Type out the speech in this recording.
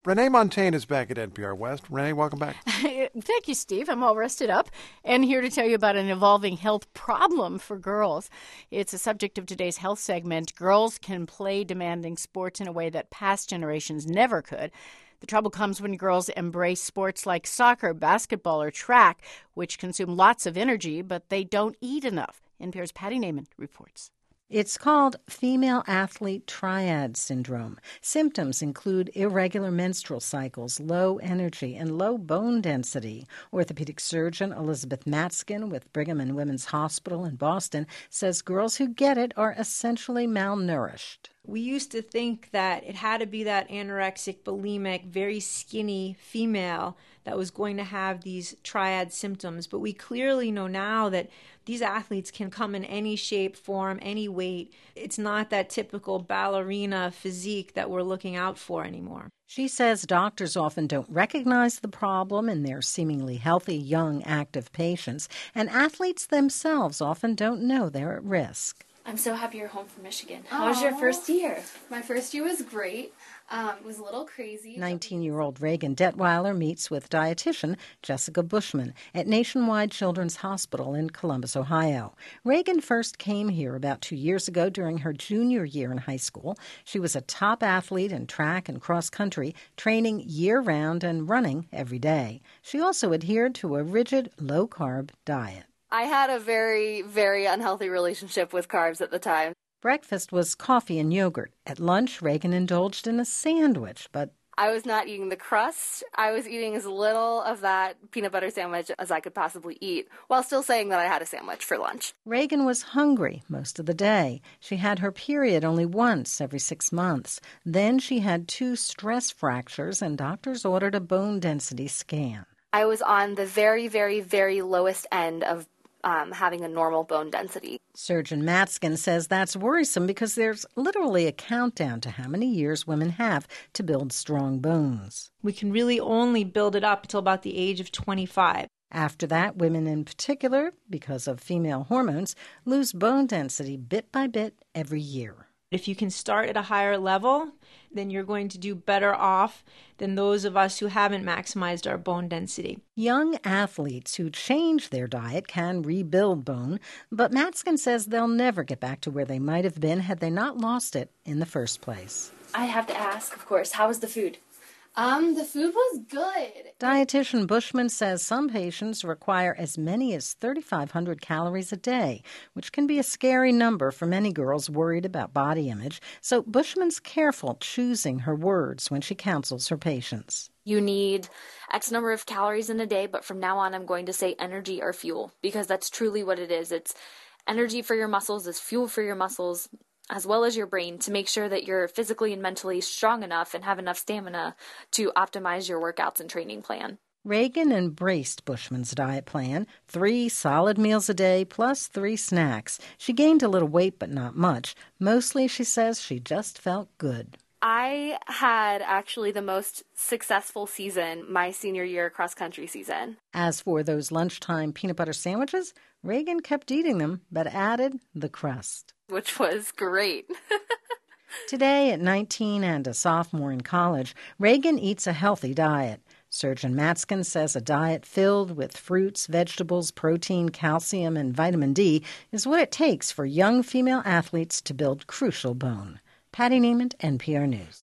Renee Montagne is back at NPR West. Renee, welcome back. Thank you, Steve. I'm all rested up and here to tell you about an evolving health problem for girls. It's a subject of today's health segment. Girls can play demanding sports in a way that past generations never could. The trouble comes when girls embrace sports like soccer, basketball, or track, which consume lots of energy, but they don't eat enough. NPR's Patty Naiman reports. It's called female athlete triad syndrome. Symptoms include irregular menstrual cycles, low energy, and low bone density. Orthopedic surgeon Elizabeth Matskin with Brigham and Women's Hospital in Boston says girls who get it are essentially malnourished. We used to think that it had to be that anorexic, bulimic, very skinny female that was going to have these triad symptoms. But we clearly know now that these athletes can come in any shape, form, any weight. It's not that typical ballerina physique that we're looking out for anymore. She says doctors often don't recognize the problem in their seemingly healthy, young, active patients, and athletes themselves often don't know they're at risk. I'm so happy you're home from Michigan. How was your first year? My first year was great. It was a little crazy. 19-year-old Reagan Detweiler meets with dietitian Jessica Bushman at Nationwide Children's Hospital in Columbus, Ohio. Reagan first came here about 2 years ago during her junior year in high school. She was a top athlete in track and cross country, training year-round and running every day. She also adhered to a rigid, low-carb diet. I had a very, very unhealthy relationship with carbs at the time. Breakfast was coffee and yogurt. At lunch, Reagan indulged in a sandwich, but I was not eating the crust. I was eating as little of that peanut butter sandwich as I could possibly eat, while still saying that I had a sandwich for lunch. Reagan was hungry most of the day. She had her period only once every 6 months. Then she had 2 stress fractures, and doctors ordered a bone density scan. I was on the very, very, very lowest end of having a normal bone density. Surgeon Matskin says that's worrisome because there's literally a countdown to how many years women have to build strong bones. We can really only build it up until about the age of 25. After that, women in particular, because of female hormones, lose bone density bit by bit every year. If you can start at a higher level, then you're going to do better off than those of us who haven't maximized our bone density. Young athletes who change their diet can rebuild bone, but Matskin says they'll never get back to where they might have been had they not lost it in the first place. I have to ask, of course, how was the food? The food was good. Dietitian Bushman says some patients require as many as 3,500 calories a day, which can be a scary number for many girls worried about body image. So Bushman's careful choosing her words when she counsels her patients. You need X number of calories in a day, but from now on I'm going to say energy or fuel, because that's truly what it is. It's energy for your muscles, it's fuel for your muscles, as well as your brain, to make sure that you're physically and mentally strong enough and have enough stamina to optimize your workouts and training plan. Reagan embraced Bushman's diet plan, 3 solid meals a day plus 3 snacks. She gained a little weight, but not much. Mostly, she says, she just felt good. I had actually the most successful season my senior year cross-country season. As for those lunchtime peanut butter sandwiches, Reagan kept eating them, but added the crust, which was great. Today, at 19 and a sophomore in college, Reagan eats a healthy diet. Surgeon Matskin says a diet filled with fruits, vegetables, protein, calcium, and vitamin D is what it takes for young female athletes to build crucial bone. Patty Naiman, NPR News.